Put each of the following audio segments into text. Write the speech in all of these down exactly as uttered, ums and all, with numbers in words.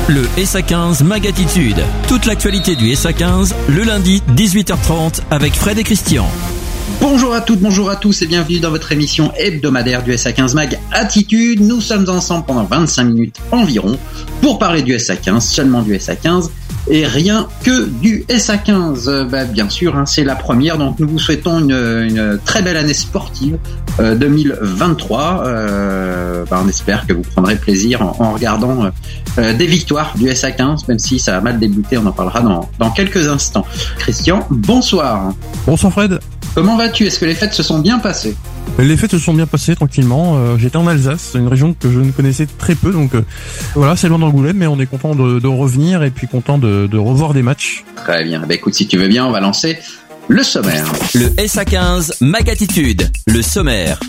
Le S A quinze Mag Attitude. Toute l'actualité du S A quinze, le lundi, dix-huit heures trente, avec Fred et Christian. Bonjour à toutes, bonjour à tous et bienvenue dans votre émission hebdomadaire du S A quinze Mag Attitude. Nous sommes ensemble pendant vingt-cinq minutes environ pour parler du S A quinze, seulement du S A quinze et rien que du S A quinze. Bah, bien sûr, hein, c'est la première, donc nous vous souhaitons une, une très belle année sportive euh, deux mille vingt-trois. Euh, bah, on espère que vous prendrez plaisir en, en regardant euh, des victoires du S A quinze, même si ça a mal débuté, on en parlera dans, dans quelques instants. Christian, bonsoir. Bonsoir Fred. Comment vas-tu ? Est-ce que les fêtes se sont bien passées ? Les fêtes se sont bien passées tranquillement. Euh, j'étais en Alsace, une région que je ne connaissais très peu, donc euh, voilà, c'est loin d'Angoulême, mais on est content de, de revenir et puis content de, de revoir des matchs. Très bien. Bah écoute, si tu veux bien, on va lancer le sommaire. Le S A quinze Mag Attitude, le sommaire.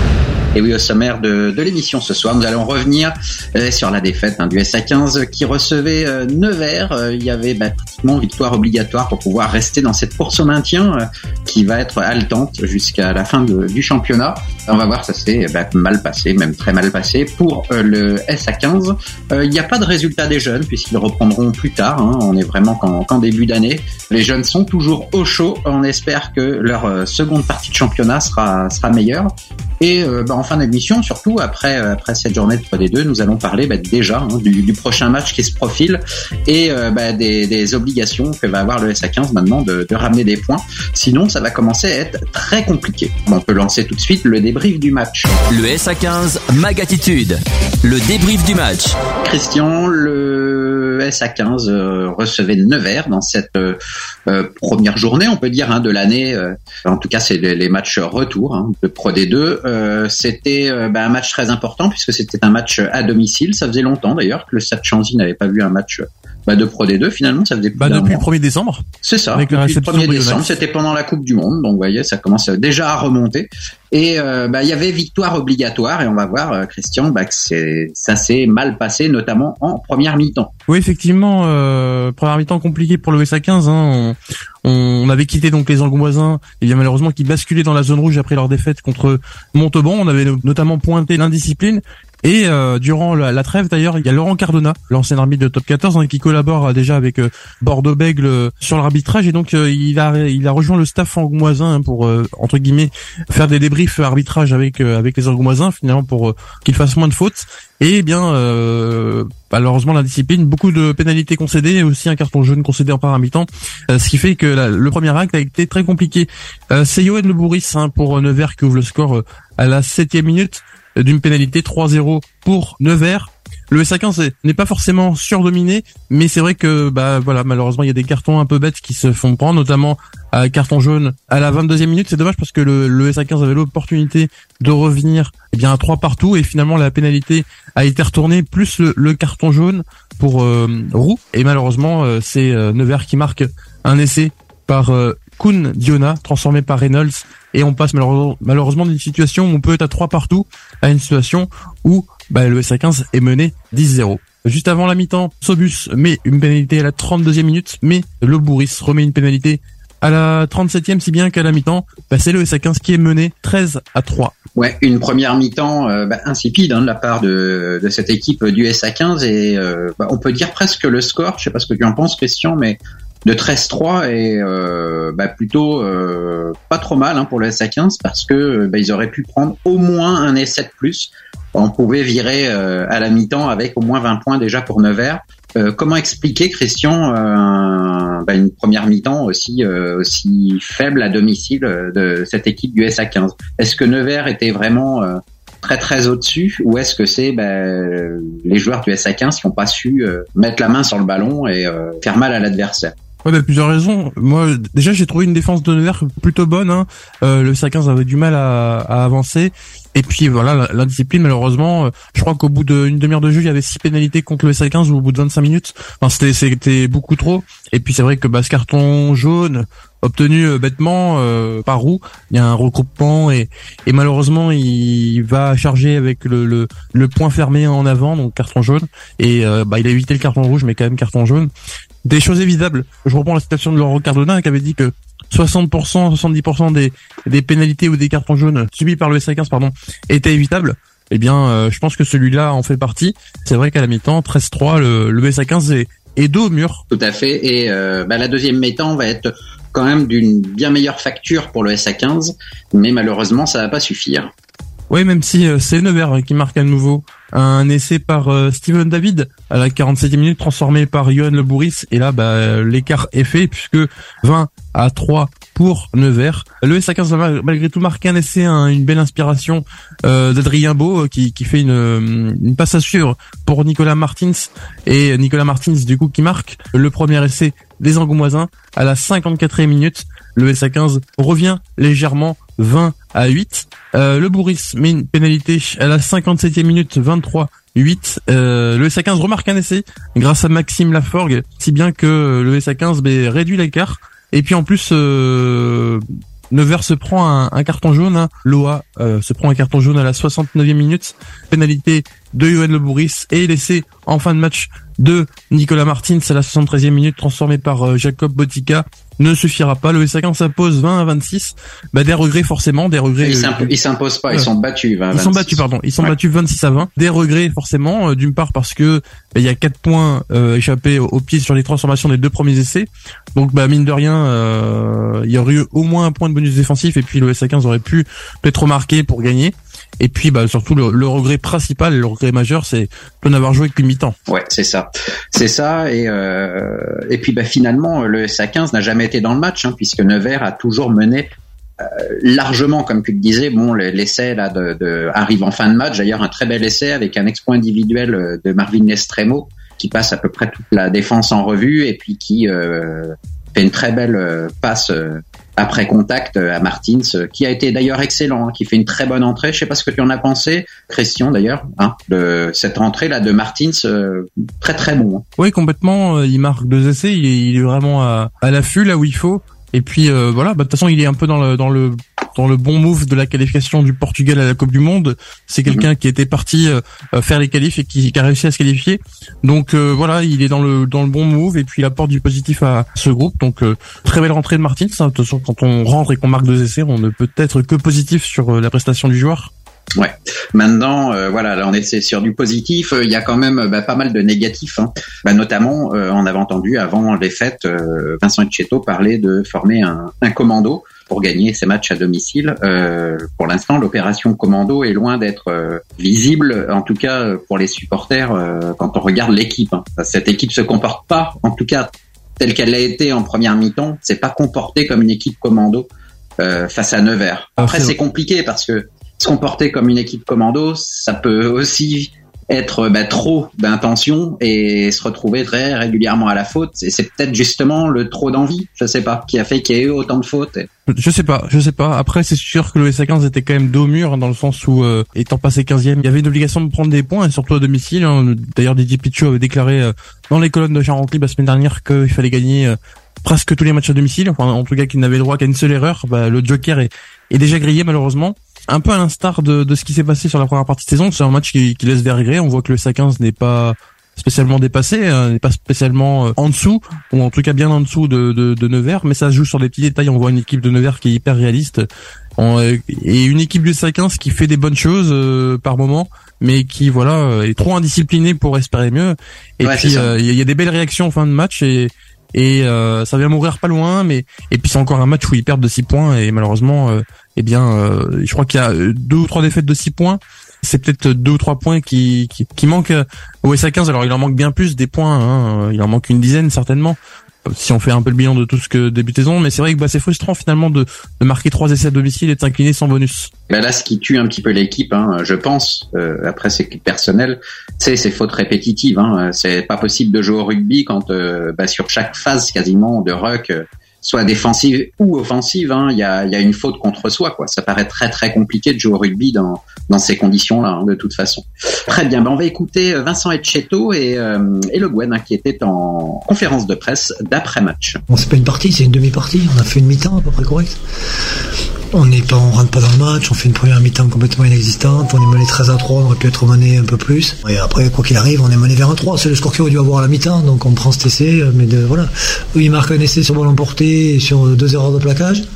Et oui, au sommaire de, de l'émission ce soir, nous allons revenir euh, sur la défaite hein, du S A quinze qui recevait euh, Nevers. Euh, il y avait bah, pratiquement victoire obligatoire pour pouvoir rester dans cette course au maintien euh, qui va être haletante jusqu'à la fin de, du championnat. On va voir, ça s'est bah, mal passé, même très mal passé pour euh, le S A quinze. Euh, il n'y a pas de résultat des jeunes puisqu'ils reprendront plus tard. Hein. On est vraiment qu'en, qu'en début d'année. Les jeunes sont toujours au chaud. On espère que leur euh, seconde partie de championnat sera, sera meilleure. Et euh, bah, en fin d'émission, surtout après euh, après cette journée de trois D deux, nous allons parler bah, déjà hein, du, du prochain match qui se profile et euh, bah, des, des obligations que va avoir le S A quinze maintenant de, de ramener des points. Sinon, ça va commencer à être très compliqué. On peut lancer tout de suite le débrief du match. Le S A quinze Mag Attitude, le débrief du match. Christian, le S A quinze euh, recevait Nevers dans cette euh, euh, première journée, on peut dire, hein, de l'année. Euh, en tout cas, c'est les, les matchs retour hein, de Pro D deux. Euh, c'était euh, bah, un match très important puisque c'était un match à domicile. Ça faisait longtemps d'ailleurs que le Stade Chanzy n'avait pas vu un match bah, de Pro D deux finalement. Ça faisait plus bah, d'un depuis mois. le premier décembre. C'est ça. Avec depuis la le premier décembre, Brionnax. c'était pendant la Coupe du Monde. Donc vous voyez, ça commence déjà à remonter. Et euh, bah il y avait victoire obligatoire et on va voir euh, Christian bah que c'est ça s'est mal passé notamment en première mi-temps. Oui, effectivement, euh, première mi-temps compliquée pour le S A quinze. Hein. On, on avait quitté donc les Angoumoisins, et bien malheureusement qui basculaient dans la zone rouge après leur défaite contre Montauban. On avait notamment pointé l'indiscipline. Et euh, durant la, la trêve d'ailleurs, il y a Laurent Cardona, l'ancien arbitre de Top quatorze, hein, qui collabore euh, déjà avec euh, Bordeaux-Bègles euh, sur l'arbitrage, et donc euh, il a il a rejoint le staff angoumoisin hein, pour euh, entre guillemets faire des débriefs arbitrage avec euh, avec les angoumoisins finalement pour euh, qu'ils fassent moins de fautes. Et bien euh, malheureusement l'indiscipline, beaucoup de pénalités concédées et aussi un carton jaune concédé en par mi-temps, euh, ce qui fait que la, le premier acte a été très compliqué. Euh, c'est Yoann Le Bourris hein, pour Nevers qui ouvre le score euh, à la septième minute d'une pénalité trois zéro pour Nevers. Le S A quinze n'est pas forcément surdominé, mais c'est vrai que bah voilà, malheureusement il y a des cartons un peu bêtes qui se font prendre, notamment un carton jaune à la vingt-deuxième minute. C'est dommage parce que le, le S A quinze avait l'opportunité de revenir eh bien à trois partout et finalement la pénalité a été retournée plus le, le carton jaune pour euh, Roux, et malheureusement euh, c'est euh, Nevers qui marque un essai par euh, Koun Diona transformé par Reynolds, et on passe malheureusement, malheureusement d'une situation où on peut être à trois partout à une situation où bah, le S A quinze est mené dix zéro. Juste avant la mi-temps, Sobus met une pénalité à la trente-deuxième minute, mais Le Bourris remet une pénalité à la trente-septième, si bien qu'à la mi-temps, bah, c'est le S A quinze qui est mené treize à trois. Ouais, une première mi-temps euh, bah, insipide hein, de la part de, de cette équipe du S A quinze et euh, bah, on peut dire presque le score, je sais pas ce que tu en penses Christian, mais de treize trois et euh, bah, plutôt euh, pas trop mal hein, pour le S A quinze parce que bah, ils auraient pu prendre au moins un essai de plus. On pouvait virer euh, à la mi-temps avec au moins vingt points déjà pour Nevers. Euh, comment expliquer, Christian, euh, un, bah, une première mi-temps aussi euh, aussi faible à domicile de cette équipe du S A quinze ? Est-ce que Nevers était vraiment euh, très très au-dessus ou est-ce que c'est bah, les joueurs du S A quinze qui n'ont pas su euh, mettre la main sur le ballon et euh, faire mal à l'adversaire ? Ouais, bah, plusieurs raisons. Moi, déjà, j'ai trouvé une défense de Nevers plutôt bonne. Hein. Euh, le S A quinze avait du mal à, à avancer. Et puis voilà, l'indiscipline, malheureusement, je crois qu'au bout d'une demi-heure de jeu, il y avait six pénalités contre le S A quinze ou au bout de vingt-cinq minutes. Enfin, c'était, c'était beaucoup trop. Et puis c'est vrai que bah, ce carton jaune obtenu euh, bêtement euh, par Roux, il y a un regroupement et, et malheureusement il va charger avec le, le, le point fermé en avant, donc carton jaune. Et euh, bah, il a évité le carton rouge, mais quand même carton jaune. Des choses évitables. Je reprends la citation de Laurent Cardona qui avait dit que soixante pour cent, soixante-dix pour cent des, des pénalités ou des cartons jaunes subis par le S A quinze, pardon, étaient évitables. eh bien, euh, je pense que celui-là en fait partie. C'est vrai qu'à la mi-temps, treize trois, le, le U S A quinze est, est dos au mur. Tout à fait. Et euh, bah, la deuxième mi-temps va être quand même d'une bien meilleure facture pour le S A quinze, mais malheureusement, ça va pas suffire. Oui, même si euh, c'est Nevers qui marque à nouveau un essai par euh, Steven David à la quarante-septième minute, transformé par Johan Le Bourris, et là bah, l'écart est fait puisque vingt à trois pour Nevers. Le S A quinze va malgré tout marquer un essai, hein, une belle inspiration euh, d'Adrien Beau qui, qui fait une, une passe à suivre pour Nicolas Martins, et Nicolas Martins du coup qui marque le premier essai des Angoumoisins à la cinquante-quatrième minute. Le S A quinze revient légèrement, vingt à huit. Euh, le Bourris met une pénalité à la cinquante-septième minute, vingt-trois huit. Euh, le S A quinze remarque un essai grâce à Maxime Laforgue, si bien que le S A quinze bah, réduit l'écart. Et puis en plus, euh, Nevers se prend un, un carton jaune. Hein. L'O A euh, se prend un carton jaune à la soixante-neuvième minute. Pénalité de Johan Le Bourris et l'essai en fin de match de Nicolas Martins à la soixante-treizième minute, transformé par euh, Jacob Botica, ne suffira pas. Le S A quinze s'impose vingt à vingt-six. Bah, des regrets forcément, des regrets. Ils, s'imp- ils s'imposent pas, ils sont battus. vingt à vingt-six. Ils sont battus, pardon. Ils sont ouais. battus vingt-six à vingt. Des regrets forcément, euh, d'une part parce que bah, il y a quatre points euh, échappés au, au pied sur les transformations des deux premiers essais. Donc bah mine de rien, euh, il y aurait eu au moins un point de bonus défensif et puis le S A quinze aurait pu peut-être remarquer pour gagner. Et puis bah surtout le, le regret principal, le regret majeur, c'est de n'avoir joué qu'une mi-temps. Ouais, c'est ça, c'est ça. Et euh, et puis bah finalement le S A quinze n'a jamais été dans le match, hein, puisque Nevers a toujours mené euh, largement, comme tu le disais. Bon, l'essai là de, de arrive en fin de match. D'ailleurs, un très bel essai avec un exploit individuel de Marvin Lestremo qui passe à peu près toute la défense en revue et puis qui euh, fait une très belle passe euh, après contact à Martins, qui a été d'ailleurs excellent, hein, qui fait une très bonne entrée. Je sais pas ce que tu en as pensé, Christian, d'ailleurs, hein, de cette entrée là de Martins, euh, très très bon. Hein. Oui, complètement. Il marque deux essais, il est, il est vraiment à, à l'affût là où il faut. Et puis euh, voilà, bah de toute façon, il est un peu dans le dans le dans le bon move de la qualification du Portugal à la Coupe du Monde. C'est quelqu'un mmh. qui était parti euh, faire les qualifs et qui, qui a réussi à se qualifier. Donc euh, voilà, il est dans le dans le bon move et puis il apporte du positif à ce groupe. Donc euh, très belle rentrée de Martins. Hein. De toute façon, quand on rentre et qu'on marque deux essais, on ne peut être que positif sur euh, la prestation du joueur. Ouais. Maintenant, euh, voilà, là on est sur du positif. Il y a quand même bah, pas mal de négatifs, hein. Bah, notamment, euh, on avait entendu avant les fêtes, euh, Vincent Etcheto parler de former un, un commando pour gagner ces matchs à domicile. Euh, pour l'instant, l'opération commando est loin d'être euh, visible, en tout cas pour les supporters euh, quand on regarde l'équipe. Hein. Cette équipe se comporte pas, en tout cas telle qu'elle l'a été en première mi-temps, c'est pas comporté comme une équipe commando euh, face à Nevers. Après, c'est compliqué parce que se comporter comme une équipe commando, ça peut aussi être bah, trop d'intention et se retrouver très régulièrement à la faute. Et c'est peut-être justement le trop d'envie, je sais pas, qui a fait qu'il y ait eu autant de fautes. Je sais pas, je sais pas. Après, c'est sûr que le S A quinze était quand même dos au mur, hein, dans le sens où, euh, étant passé quinzième, il y avait une obligation de prendre des points, et surtout à domicile. Hein. D'ailleurs, Didier Pichot avait déclaré euh, dans les colonnes de Charentry la semaine dernière qu'il fallait gagner euh, presque tous les matchs à domicile. Enfin, en tout cas, qu'il n'avait le droit qu'à une seule erreur. Bah, le Joker est, est déjà grillé, malheureusement. Un peu à l'instar de, de ce qui s'est passé sur la première partie de saison, c'est un match qui, qui laisse des regrets. On voit que le S A quinze n'est pas spécialement dépassé, hein, n'est pas spécialement euh, en dessous, ou en tout cas bien en dessous de, de, de Nevers, mais ça se joue sur des petits détails. On voit une équipe de Nevers qui est hyper réaliste, on, euh, et une équipe du S A quinze qui fait des bonnes choses euh, par moment, mais qui voilà euh, est trop indisciplinée pour espérer mieux. Et ouais, puis il euh, y, y a des belles réactions en fin de match, et et euh, ça vient mourir pas loin, mais et puis c'est encore un match où ils perdent de six points, et malheureusement euh, eh bien euh, je crois qu'il y a deux ou trois défaites de six points. C'est peut-être deux ou trois points qui qui, qui manquent au S A quinze. Alors il en manque bien plus des points, hein. Il en manque une dizaine certainement, si on fait un peu le bilan de tout ce que début de saison. Mais c'est vrai que bah, c'est frustrant finalement de, de marquer trois essais à domicile et de s'incliner sans bonus. Ben là, ce qui tue un petit peu l'équipe, hein, je pense, euh, après c'est personnel, c'est ces fautes répétitives. Hein. C'est pas possible de jouer au rugby quand euh, bah, sur chaque phase quasiment de ruck, euh, soit défensive ou offensive, hein, il y a, y a une faute contre soi, quoi. Ça paraît très très compliqué de jouer au rugby dans dans ces conditions-là, hein, de toute façon. Très bien, ben on va écouter Vincent Etcheto et euh, et Le Guen, hein, qui était en conférence de presse d'après-match. Bon, c'est pas une partie, c'est une demi-partie. On a fait une mi-temps à peu près correcte. On n'est pas, on rentre pas dans le match, on fait une première mi-temps complètement inexistante, on est mené treize à trois, on aurait pu être mené un peu plus. Et après, quoi qu'il arrive, on est mené vers un trois, c'est le score qu'il aurait dû avoir à la mi-temps, donc on prend cet essai, mais de, voilà. Oui, il marque un essai sur ballon porté et sur deux erreurs de plaquage.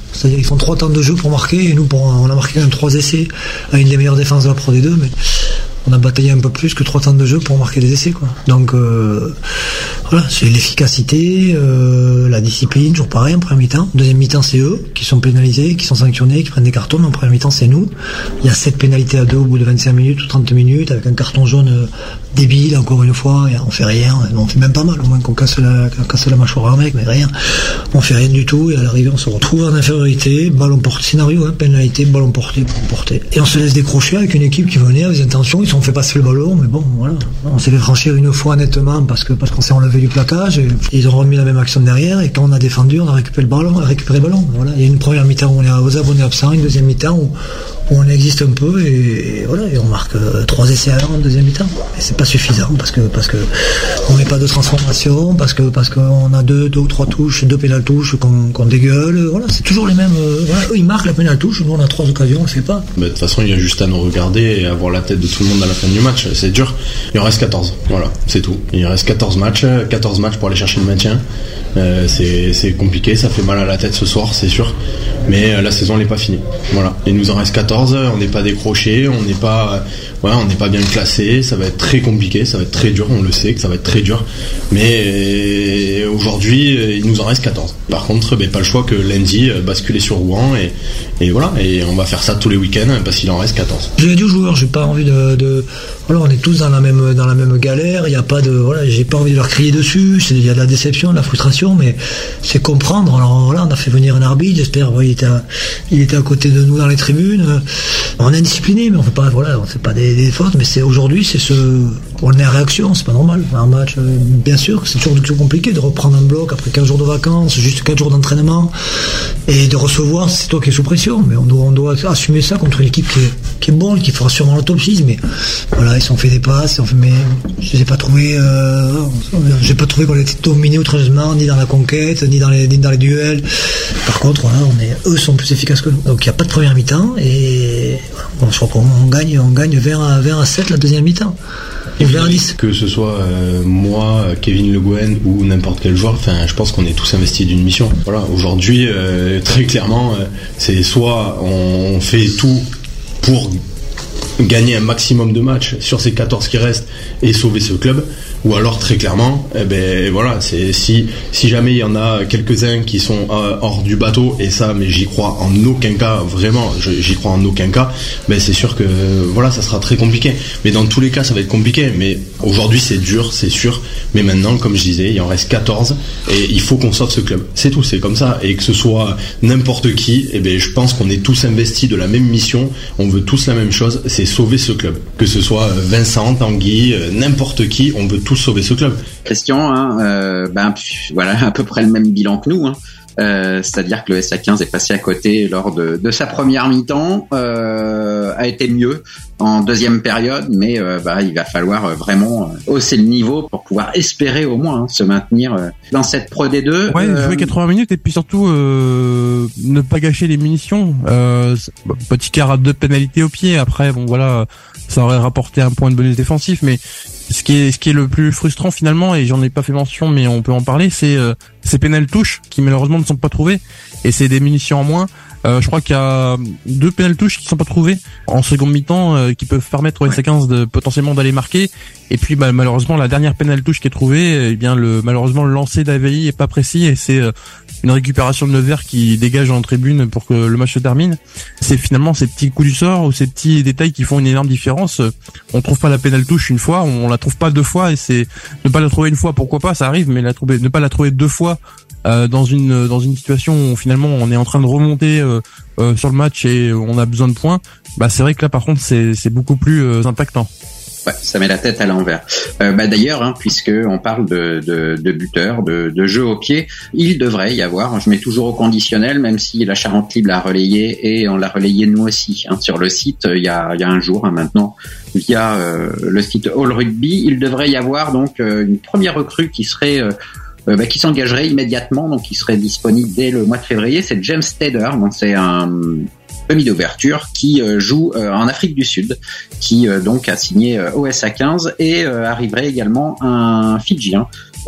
C'est-à-dire qu'ils font trois temps de jeu pour marquer, et nous, pour, on a marqué quand même trois essais à une des meilleures défenses de la Pro D deux, mais on a bataillé un peu plus que trois temps de jeu pour marquer des essais, quoi. Donc euh, voilà, c'est l'efficacité, euh, la discipline, toujours pareil en première mi-temps. Deuxième mi-temps, c'est eux qui sont pénalisés, qui sont sanctionnés, qui prennent des cartons, mais en première mi-temps, c'est nous. Il y a sept pénalités à deux au bout de vingt-cinq minutes ou trente minutes, avec un carton jaune euh, débile, encore une fois, et on fait rien, on fait même pas mal, au moins qu'on casse la, qu'on casse la mâchoire à un mec, mais rien. On fait rien du tout, et à l'arrivée, on se retrouve en infériorité, ballon porté, scénario, hein, pénalité, ballon porté, ballon porté. Et on se laisse décrocher avec une équipe qui venait avec des intentions, ils se sont fait passer le ballon, mais bon, voilà. On s'est fait franchir une fois nettement parce que, parce qu'on s'est enlevé du plaquage, et ils ont remis la même action derrière, et quand on a défendu, on a récupéré le ballon, on a récupéré le ballon, voilà. Il y a une première mi-temps où on est aux abonnés absents, une deuxième mi-temps où, où on existe un peu, et, et voilà, et on marque euh, trois essais à l'heure en deuxième mi-temps. Et c'est pas suffisant, parce que, parce que on met pas de transformation, parce que, parce qu'on a deux, deux ou trois touches, deux pénales touches qu'on, qu'on dégueule, voilà, c'est toujours les mêmes, euh, voilà, eux ils marquent la pénale touche, nous on a trois occasions, on le fait pas. Bah, de toute façon, il y a juste à nous regarder et avoir la tête de tout le monde à la fin du match, c'est dur. Il en reste quatorze, voilà, c'est tout. Il reste quatorze matchs, quatorze matchs pour aller chercher le maintien. Euh, c'est, c'est compliqué, ça fait mal à la tête ce soir, c'est sûr. Mais euh, la saison elle n'est pas finie. Voilà, il nous en reste quatorze, on n'est pas décroché, on n'est pas, euh, voilà, on n'est pas bien classé. Ça va être très compliqué, ça va être très dur, on le sait que ça va être très dur. Mais euh, aujourd'hui, euh, il nous en reste quatorze. Par contre, ben, pas le choix que lundi euh, basculer sur Rouen et, et voilà, et on va faire ça tous les week-ends parce qu'il en reste quatorze. J'ai dit aux joueurs, j'ai pas envie de, de, voilà, on est tous dans la même, dans la même galère. Il y a pas de, voilà, j'ai pas envie de leur crier dessus. C'est, il y a de la déception, de la frustration, mais c'est comprendre. Alors voilà, on a fait venir un arbitre, j'espère, il était, à, il était à côté de nous dans les tribunes. On est indiscipliné, mais on fait pas, voilà, on fait pas des, des fautes, mais c'est aujourd'hui, c'est ce, on est en réaction, c'est pas normal. Un match, bien sûr, c'est toujours, toujours compliqué de reprendre un bloc après quinze jours de vacances, juste quatre jours d'entraînement, et de recevoir, c'est toi qui es sous pression, mais on doit, on doit assumer ça contre une équipe qui est, qui est bonne, qui fera sûrement l'autopsie, mais voilà, ils se sont fait des passes, ils ont fait, mais je les ai pas trouvés, euh, j'ai pas trouvé qu'on était dominé outrageusement, ni dans la conquête, ni dans les, ni dans les duels. Par contre, voilà, on est, eux sont plus efficaces que nous. Donc il n'y a pas de première mi-temps, et bon, je crois qu'on gagne, on gagne vers à, vers à sept la deuxième mi-temps. Et vers à dix. Que ce soit euh, moi, Kevin Le Gouen ou n'importe quel joueur, enfin, je pense qu'on est tous investis d'une mission. Voilà, aujourd'hui, euh, très clairement, euh, c'est soit on fait tout pour gagner un maximum de matchs sur ces quatorze qui restent et sauver ce club, ou alors très clairement, eh ben voilà, c'est si si jamais il y en a quelques-uns qui sont euh, hors du bateau, et ça, mais j'y crois en aucun cas, vraiment, j'y crois en aucun cas, ben c'est sûr que voilà, ça sera très compliqué. Mais dans tous les cas, ça va être compliqué. Mais aujourd'hui, c'est dur, c'est sûr. Mais maintenant, comme je disais, il en reste quatorze et il faut qu'on sauve ce club. C'est tout, c'est comme ça. Et que ce soit n'importe qui, eh ben je pense qu'on est tous investis de la même mission. On veut tous la même chose, c'est sauver ce club. Que ce soit Vincent, Tanguy, n'importe qui, on veut tous sauver ce club. Christian, hein, euh, ben voilà, à peu près le même bilan que nous, hein. Euh, c'est-à-dire que le S A quinze est passé à côté lors de, de sa première mi-temps, euh, a été mieux en deuxième période, mais euh, bah, il va falloir vraiment hausser le niveau pour pouvoir espérer au moins hein, se maintenir dans cette Pro D deux. Ouais, euh... jouer quatre-vingts minutes et puis surtout euh, ne pas gâcher les munitions. Euh, petit quart à deux pénalités au pied. Après, bon voilà, ça aurait rapporté un point de bonus défensif, mais ce qui est ce qui est le plus frustrant finalement, et j'en ai pas fait mention, mais on peut en parler, c'est euh, ces pénales touches qui malheureusement ne sont pas trouvées, et c'est des munitions en moins. Euh, je crois qu'il y a deux pénales touches qui sont pas trouvées en seconde mi-temps, euh, qui peuvent permettre au S A quinze de potentiellement d'aller marquer. Et puis bah, malheureusement la dernière pénale touche qui est trouvée, eh bien le malheureusement le lancer d'Aveilly est pas précis, et c'est euh, une récupération de Nevers qui dégage en tribune pour que le match se termine. C'est finalement ces petits coups du sort ou ces petits détails qui font une énorme différence. On trouve pas la pénale touche une fois, on la trouve pas deux fois, et c'est ne pas la trouver une fois, pourquoi pas, ça arrive, mais la trouver, ne pas la trouver deux fois euh, dans une dans une situation où finalement on est en train de remonter euh, euh, sur le match et on a besoin de points, bah c'est vrai que là par contre c'est c'est beaucoup plus euh, impactant. Ouais, ça met la tête à l'envers. Euh, bah d'ailleurs, hein, puisque on parle de, de, de buteurs, de, de jeu au pied, il devrait y avoir. Je mets toujours au conditionnel, même si la Charente Libre l'a relayé et on l'a relayé nous aussi hein, sur le site. Il y a, il y a un jour hein, maintenant via euh, le site All Rugby, il devrait y avoir donc euh, une première recrue qui serait euh, Euh, bah, qui s'engagerait immédiatement, donc qui serait disponible dès le mois de février. C'est James Tedder, donc c'est un demi d'ouverture qui euh, joue euh, en Afrique du Sud, qui euh, donc a signé euh, au S A quinze, et euh, arriverait également un Fidjien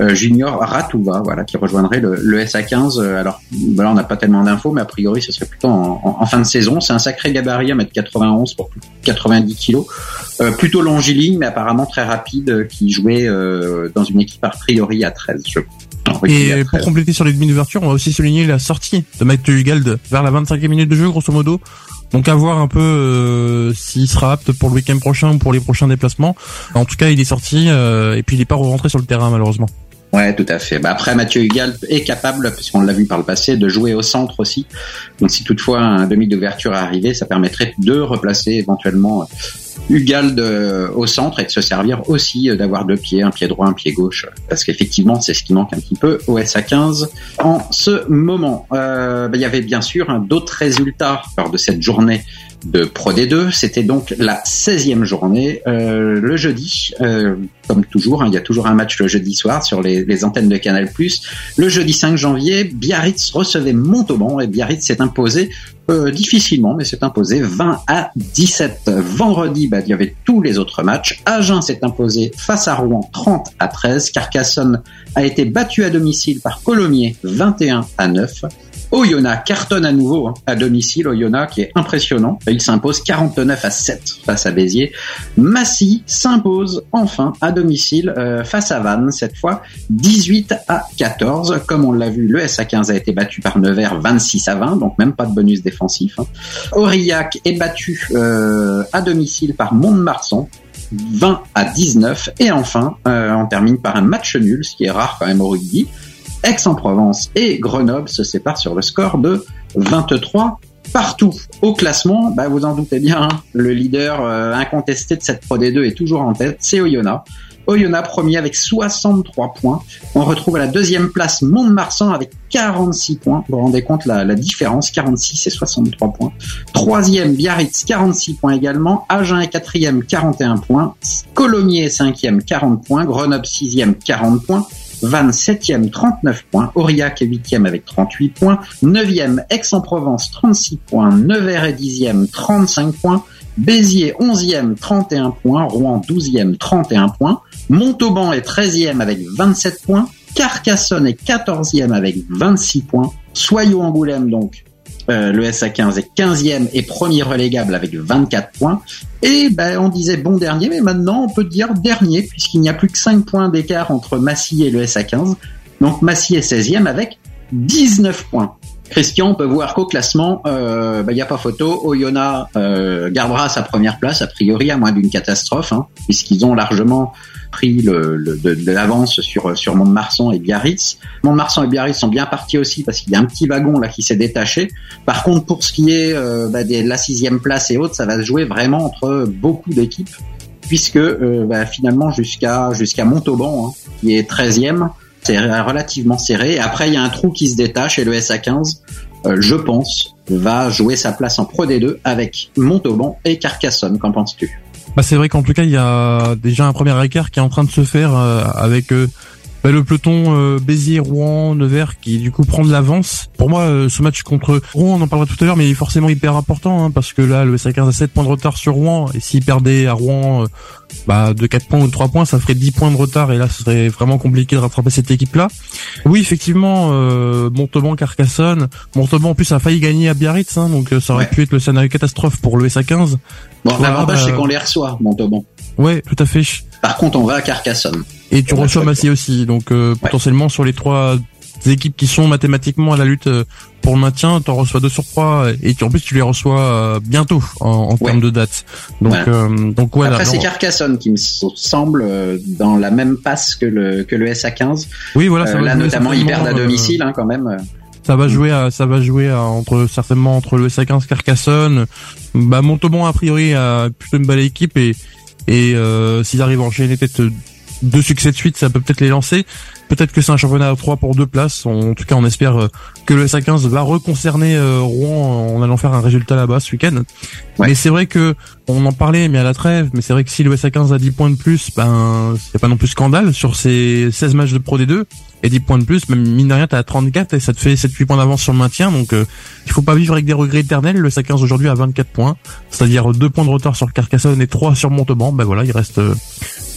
euh, Junior Ratouva, voilà, qui rejoindrait le, le S A quinze. Alors, ben là, on n'a pas tellement d'infos, mais a priori, ce serait plutôt en, en, en fin de saison. C'est un sacré gabarit, un mètre quatre-vingt-onze pour quatre-vingt-dix kilos. Euh, plutôt longiligne, mais apparemment très rapide, qui jouait euh, dans une équipe a priori à treize, je crois. Et pour compléter sur les demi d'ouverture, on va aussi souligner la sortie de Mathieu Hugald vers la vingt-cinquième minute de jeu, grosso modo. Donc à voir un peu euh, s'il sera apte pour le week-end prochain ou pour les prochains déplacements. En tout cas, il est sorti euh, et puis il est pas rentré sur le terrain malheureusement. Ouais, tout à fait. Bah après, Mathieu Hugald est capable, puisqu'on l'a vu par le passé, de jouer au centre aussi. Donc si toutefois un demi d'ouverture est arrivé, ça permettrait de replacer éventuellement Hugald au centre et de se servir aussi d'avoir deux pieds, un pied droit, un pied gauche, parce qu'effectivement c'est ce qui manque un petit peu au S A quinze en ce moment. Euh, bah, il y avait bien sûr hein, d'autres résultats lors de cette journée de Pro D deux, c'était donc la seizième journée, euh, le jeudi, euh, comme toujours, hein, il y a toujours un match le jeudi soir sur les, les antennes de Canal+. Le jeudi cinq janvier, Biarritz recevait Montauban et Biarritz s'est imposé euh, difficilement, mais s'est imposé vingt à dix-sept. Vendredi, bah, il y avait tous les autres matchs. Agen s'est imposé face à Rouen trente à treize. Carcassonne a été battu à domicile par Colomiers vingt et un à neuf. Oyonnax cartonne à nouveau hein, à domicile, Oyonnax qui est impressionnant. Il s'impose quarante-neuf à sept face à Béziers. Massy s'impose enfin à domicile euh, face à Vannes, cette fois dix-huit à quatorze. Comme on l'a vu, le S A quinze a été battu par Nevers vingt-six à vingt, donc même pas de bonus défensif. Hein. Aurillac est battu euh, à domicile par Mont-de-Marsan, vingt à dix-neuf. Et enfin, euh, on termine par un match nul, ce qui est rare quand même au rugby. Aix-en-Provence et Grenoble se séparent sur le score de vingt-trois partout. Au classement, bah vous en doutez bien, hein, le leader euh, incontesté de cette Pro D deux est toujours en tête, c'est Oyonnax. Oyonnax premier avec soixante-trois points. On retrouve à la deuxième place Mont-de-Marsan avec quarante-six points. Vous vous rendez compte la, la différence, quarante-six et soixante-trois points. Troisième, Biarritz, quarante-six points également. Agen est quatrième, quarante et un points. Colomiers est cinquième, quarante points. Grenoble sixième, quarante points. Vannes septième, trente-neuf points. Aurillac est huitième avec trente-huit points. neuvième, Aix-en-Provence, trente-six points. Nevers est dixième, trente-cinq points. Béziers onzième, trente et un points. Rouen douzième, trente et un points. Montauban est treizième avec vingt-sept points. Carcassonne est quatorzième avec vingt-six points. Soyaux-Angoulême donc. Euh, le S A quinze est quinzième et premier relégable avec vingt-quatre points. Et ben, on disait bon dernier, mais maintenant on peut dire dernier, puisqu'il n'y a plus que cinq points d'écart entre Massy et le S A quinze. Donc Massy est seizième avec dix-neuf points. Christian, on peut voir qu'au classement, euh, ben, y a pas photo. Oyonnax euh, gardera sa première place, a priori, à moins d'une catastrophe, hein, puisqu'ils ont largement pris le, le, de, de l'avance sur, sur Mont-de-Marsan et Biarritz. Mont-de-Marsan et Biarritz sont bien partis aussi parce qu'il y a un petit wagon là qui s'est détaché. Par contre, pour ce qui est euh, bah, de la sixième place et autres, ça va se jouer vraiment entre beaucoup d'équipes, puisque euh, bah, finalement jusqu'à jusqu'à Montauban, hein, qui est treizième, c'est relativement serré. Et après, il y a un trou qui se détache et le S A quinze, euh, je pense, va jouer sa place en Pro D deux avec Montauban et Carcassonne. Qu'en penses-tu ? Bah c'est vrai qu'en tout cas il y a déjà un premier écart qui est en train de se faire euh, avec euh, bah, le peloton euh, Béziers, Rouen, Nevers qui du coup prend de l'avance. Pour moi euh, ce match contre Rouen, on en parlera tout à l'heure, mais il est forcément hyper important hein, parce que là le S A quinze a sept points de retard sur Rouen et s'il perdait à Rouen euh, bah de quatre points ou de trois points, ça ferait dix points de retard et là ce serait vraiment compliqué de rattraper cette équipe là. Oui effectivement euh, Montauban, Carcassonne, Montauban en plus a failli gagner à Biarritz hein, donc euh, ça aurait ouais. pu être le scénario catastrophe pour le S A quinze. Bon, voilà, l'avantage, euh... c'est qu'on les reçoit, Montauban. Ouais, tout à fait. Par contre, on va à Carcassonne. Et tu on reçois Massy aussi. Donc, euh, ouais. potentiellement, sur les trois équipes qui sont mathématiquement à la lutte pour le maintien, t'en reçois deux sur trois. Et en plus, tu les reçois euh, bientôt, en, en ouais. termes de date. Donc, ouais. Euh, donc ouais. Après, là, c'est non. Carcassonne qui me semble euh, dans la même passe que le, que le S A quinze. Oui, voilà. Ça euh, là, notamment, ils perdent à euh, domicile, hein, quand même. Ça va jouer à, ça va jouer à, entre, certainement entre le S A quinze, Carcassonne. Bah, Montauban, a priori, a plutôt une belle équipe et, et, euh, s'ils arrivent à enchaîner peut-être deux succès de suite, ça peut peut-être les lancer. Peut-être que c'est un championnat à trois pour deux places. En tout cas, on espère que le S A quinze va reconcerner Rouen en allant faire un résultat là-bas ce week-end. Ouais. Mais c'est vrai que, on en parlait, mais à la trêve, mais c'est vrai que si le S A quinze a dix points de plus, ben, c'est pas non plus scandale sur ces seize matchs de Pro D deux. Et dix points de plus, même mine de rien, t'as trente-quatre et ça te fait sept huit points d'avance sur le maintien. Donc, euh, il faut pas vivre avec des regrets éternels. Le S A quinze aujourd'hui a vingt-quatre points. C'est-à-dire deux points de retard sur Carcassonne et trois sur Montauban. Ben voilà, il reste, euh,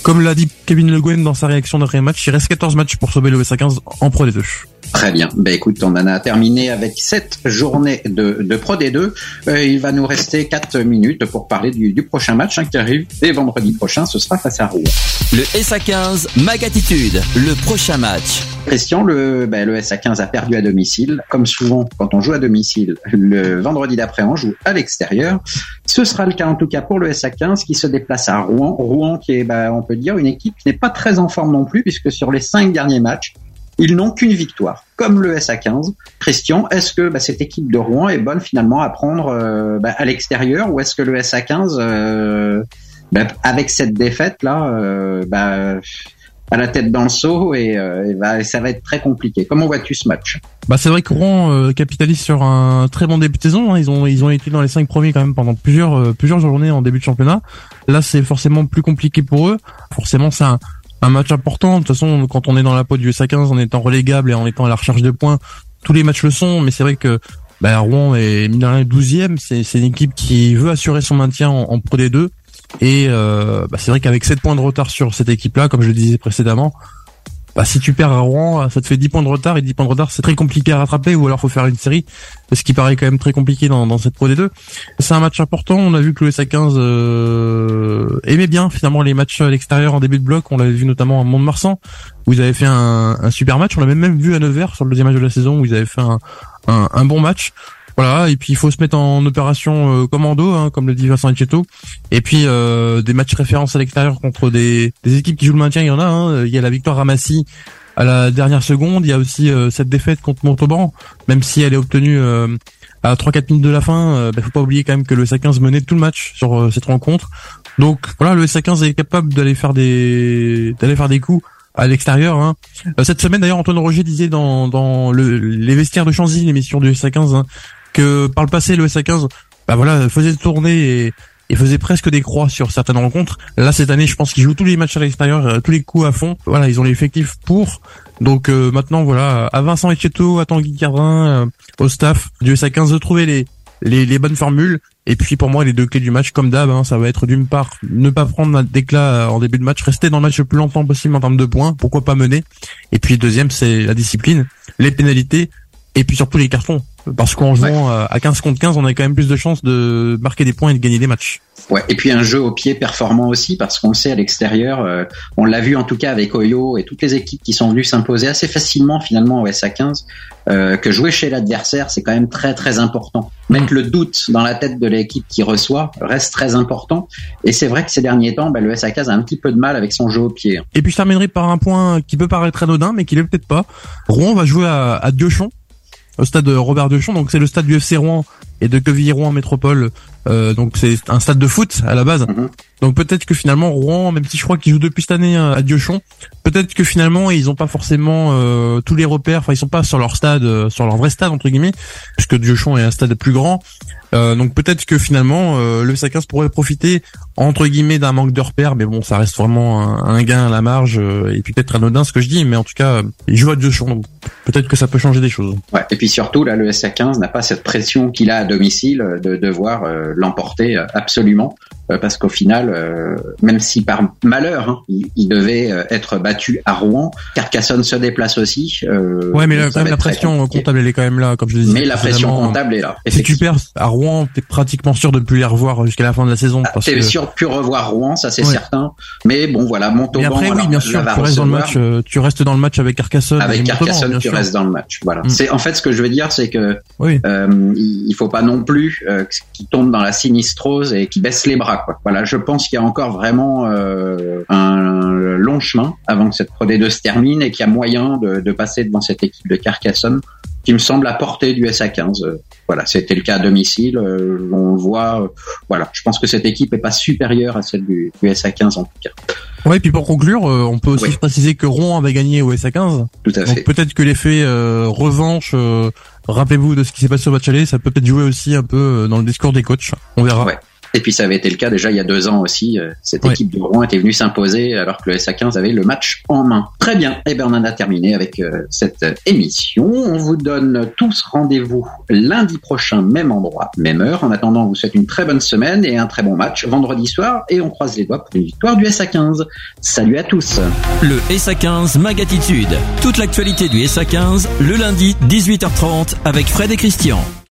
Comme l'a dit Kevin Le Guen dans sa réaction d'après match, il reste quatorze matchs pour sauver le U S A quinze en Pro D deux. Très bien. Ben écoute, on en a terminé avec sept journées de, de Pro D deux. Euh, il va nous rester quatre minutes pour parler du, du prochain match hein, qui arrive. Et vendredi prochain, ce sera face à Rouen. Le S A quinze Magatitude, le prochain match. Christian, le, ben, le S A quinze a perdu à domicile. Comme souvent, quand on joue à domicile, le vendredi d'après, on joue à l'extérieur. Ce sera le cas en tout cas pour le S A quinze qui se déplace à Rouen. Rouen qui est, ben, on peut dire, une équipe qui n'est pas très en forme non plus, puisque sur les cinq derniers matchs, ils n'ont qu'une victoire, comme le S A quinze. Christian, est-ce que bah, cette équipe de Rouen est bonne finalement à prendre euh, bah, à l'extérieur, ou est-ce que le S A quinze, euh, bah, avec cette défaite-là, euh, bah, à la tête dans le seau, et, euh, et bah, ça va être très compliqué. Comment vois-tu ce match ? Bah c'est vrai que Rouen euh, capitalise sur un très bon début de saison. Hein. Ils ont ils ont été dans les cinq premiers quand même pendant plusieurs euh, plusieurs journées en début de championnat. Là c'est forcément plus compliqué pour eux. Forcément c'est un Un match important. De toute façon, quand on est dans la peau du S A quinze, en étant relégable et en étant à la recherche de points, tous les matchs le sont. Mais c'est vrai que bah, Rouen est mine de rien douzième. C'est, c'est une équipe qui veut assurer son maintien en, en Pro D deux. Et euh, bah, c'est vrai qu'avec sept points de retard sur cette équipe-là, comme je le disais précédemment, bah, si tu perds à Rouen, ça te fait dix points de retard. Et dix points de retard, c'est très compliqué à rattraper. Ou alors faut faire une série, ce qui paraît quand même très compliqué dans, dans cette Pro D deux. C'est un match important. On a vu que le S A quinze euh, aimait bien finalement les matchs à l'extérieur en début de bloc. On l'avait vu notamment à Mont-de-Marsan où ils avaient fait un, un super match. On l'avait même vu à Nevers sur le deuxième match de la saison où ils avaient fait un, un, un bon match. Voilà, et puis il faut se mettre en opération euh, commando, hein, comme le dit Vincent Etcheto. Et puis euh, des matchs références à l'extérieur contre des, des équipes qui jouent le maintien, il y en a. Hein. Il y a la victoire à Massy à la dernière seconde. Il y a aussi euh, cette défaite contre Montauban, même si elle est obtenue euh, à trois quatre minutes de la fin. Euh, bah, faut pas oublier quand même que le S A quinze menait tout le match sur euh, cette rencontre. Donc voilà, le S A quinze est capable d'aller faire des d'aller faire des coups à l'extérieur. Hein. Euh, cette semaine d'ailleurs, Antoine Roger disait dans dans le, les vestiaires de Chanzy, l'émission du S A quinze, hein, que par le passé le S A quinze, bah voilà, faisait tourner et, et faisait presque des croix sur certaines rencontres. Là cette année, je pense qu'ils jouent tous les matchs à l'extérieur, euh, tous les coups à fond. Voilà, ils ont l'effectif pour. Donc euh, maintenant voilà, à Vincent Etcheto, à Tanguy Cardin, euh, au staff du S A quinze de trouver les les, les bonnes formules. Et puis pour moi les deux clés du match, comme d'hab, hein, ça va être d'une part ne pas prendre d'éclat en début de match, rester dans le match le plus longtemps possible en termes de points, pourquoi pas mener. Et puis deuxième, c'est la discipline, les pénalités et puis surtout les cartons. Parce qu'en jouant ouais. à quinze contre quinze, on a quand même plus de chances de marquer des points et de gagner des matchs. Ouais, et puis un jeu au pied performant aussi, parce qu'on le sait à l'extérieur, euh, on l'a vu en tout cas avec Oyo et toutes les équipes qui sont venues s'imposer assez facilement finalement au S A quinze, euh, que jouer chez l'adversaire, c'est quand même très très important. Mettre le doute dans la tête de l'équipe qui reçoit reste très important, et c'est vrai que ces derniers temps, bah, le S A quinze a un petit peu de mal avec son jeu au pied. Et puis je terminerai par un point qui peut paraître anodin, mais qui l'est peut-être pas. Rouen va jouer à, à Diochon, au stade Robert Diochon, donc c'est le stade du F C Rouen et de Quevilly-Rouen Métropole, euh, donc c'est un stade de foot à la base. Mm-hmm. Donc peut-être que finalement Rouen, même si je crois qu'ils jouent depuis cette année à Diochon, peut-être que finalement ils ont pas forcément euh, tous les repères, enfin ils sont pas sur leur stade, euh, sur leur vrai stade entre guillemets, puisque Diochon est un stade plus grand. Euh, donc peut-être que finalement euh, le S A quinze pourrait profiter entre guillemets d'un manque de repères, mais bon ça reste vraiment un, un gain à la marge, euh, et puis peut-être anodin ce que je dis, mais en tout cas il joue à Diochon, donc peut-être que ça peut changer des choses. Ouais, et puis surtout là le S A quinze n'a pas cette pression qu'il a à domicile de devoir euh, l'emporter euh, absolument, euh, parce qu'au final euh, même si par malheur hein, il, il devait euh, être battu à Rouen, Carcassonne se déplace aussi. Euh, ouais mais là, quand même la pression comptable elle est quand même là, comme je le disais. Mais la pression comptable est là. Si tu perds à Rouen, t'es pratiquement sûr de plus les revoir jusqu'à la fin de la saison. Ah, parce t'es que... sûr de plus revoir Rouen, ça c'est ouais. certain. Mais bon voilà, Montauban. Mais après oui, bien sûr, tu restes dans le match. Euh, tu restes dans le match avec Carcassonne. Avec Carcassonne, tu sûr. restes dans le match. Voilà. Mm. C'est en fait ce que je veux dire, c'est que oui. euh, il faut pas non plus euh, qu'ils tombent dans la sinistrose et qu'ils baissent les bras. Quoi. Voilà, je pense qu'il y a encore vraiment euh, un long chemin avant que cette Pro D deux se termine et qu'il y a moyen de, de passer devant cette équipe de Carcassonne, qui me semble à portée du S A quinze. Voilà, c'était le cas à domicile, euh, on le voit. Euh, voilà, je pense que cette équipe est pas supérieure à celle du, du S A quinze en tout cas. Ouais, et puis pour conclure, euh, on peut aussi oui. préciser que Rouen avait gagné au S A quinze. Tout à fait. Donc peut-être que l'effet euh, revanche, euh, rappelez-vous de ce qui s'est passé au match aller, ça peut peut-être jouer aussi un peu dans le discours des coachs. On verra. Ouais. Et puis ça avait été le cas déjà il y a deux ans aussi. Cette Ouais. équipe de Rouen était venue s'imposer alors que le S A quinze avait le match en main. Très bien. Et ben on en a terminé avec euh, cette émission. On vous donne tous rendez-vous lundi prochain, même endroit, même heure. En attendant, on vous souhaite une très bonne semaine et un très bon match vendredi soir. Et on croise les doigts pour une victoire du S A quinze. Salut à tous. Le S A quinze Magatitude. Toute l'actualité du S A quinze, le lundi, dix-huit heures trente, avec Fred et Christian.